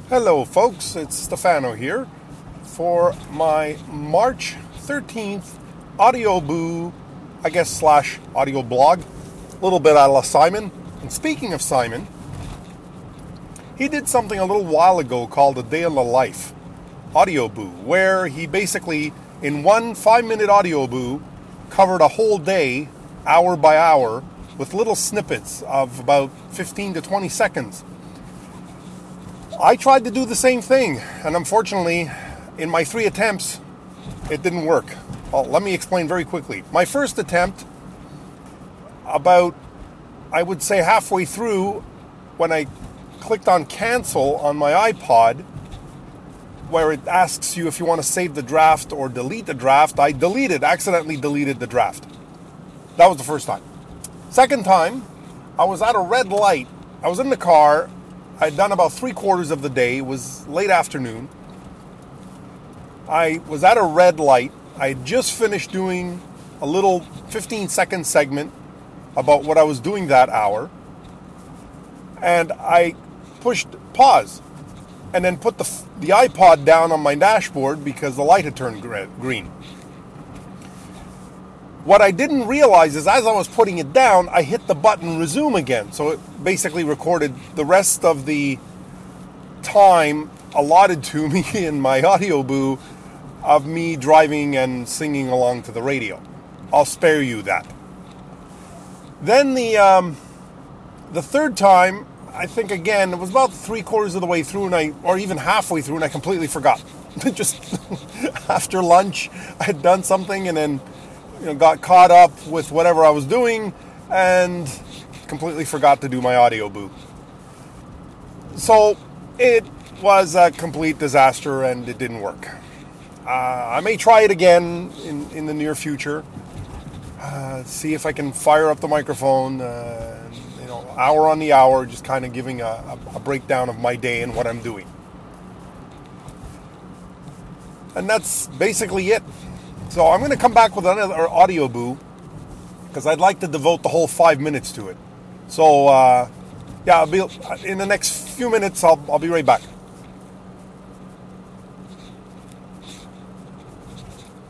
Hello folks, it's Stefano here for my March 13th audio boo, slash audio blog, a little bit a la Simon. And speaking of Simon, he did something a little while ago called A Day in the Life audio boo, where he basically, in one 5-minute audio boo, covered a whole day, hour by hour, with little snippets of about 15 to 20 seconds. I tried to do the same thing, and unfortunately, in my 3 attempts, it didn't work. Well, let me explain very quickly. My first attempt, about, I would say halfway through, when I clicked on cancel on my iPod, where it asks you if you want to save the draft or delete the draft, I accidentally deleted the draft. That was the first time. Second time, I was at a red light. I was in the car. I'd done about 3/4 of the day. It was late afternoon. I was at a red light. I had just finished doing a little 15-second segment about what I was doing that hour. And I pushed pause and then put the iPod down on my dashboard because the light had turned green. What I didn't realize is as I was putting it down, I hit the button resume again. So it basically recorded the rest of the time allotted to me in my audio boo of me driving and singing along to the radio. I'll spare you that. Then the third time, I think again, it was about 3/4 of the way through, or even halfway through, and I completely forgot. Just after lunch, I had done something and then got caught up with whatever I was doing and completely forgot to do my audio boo. So it was a complete disaster and it didn't work. I may try it again in the near future. See if I can fire up the microphone, hour on the hour, just kind of giving a breakdown of my day and what I'm doing. And that's basically it. So I'm going to come back with another audio boo because I'd like to devote the whole 5 minutes to it. So, I'll be in the next few minutes. I'll be right back.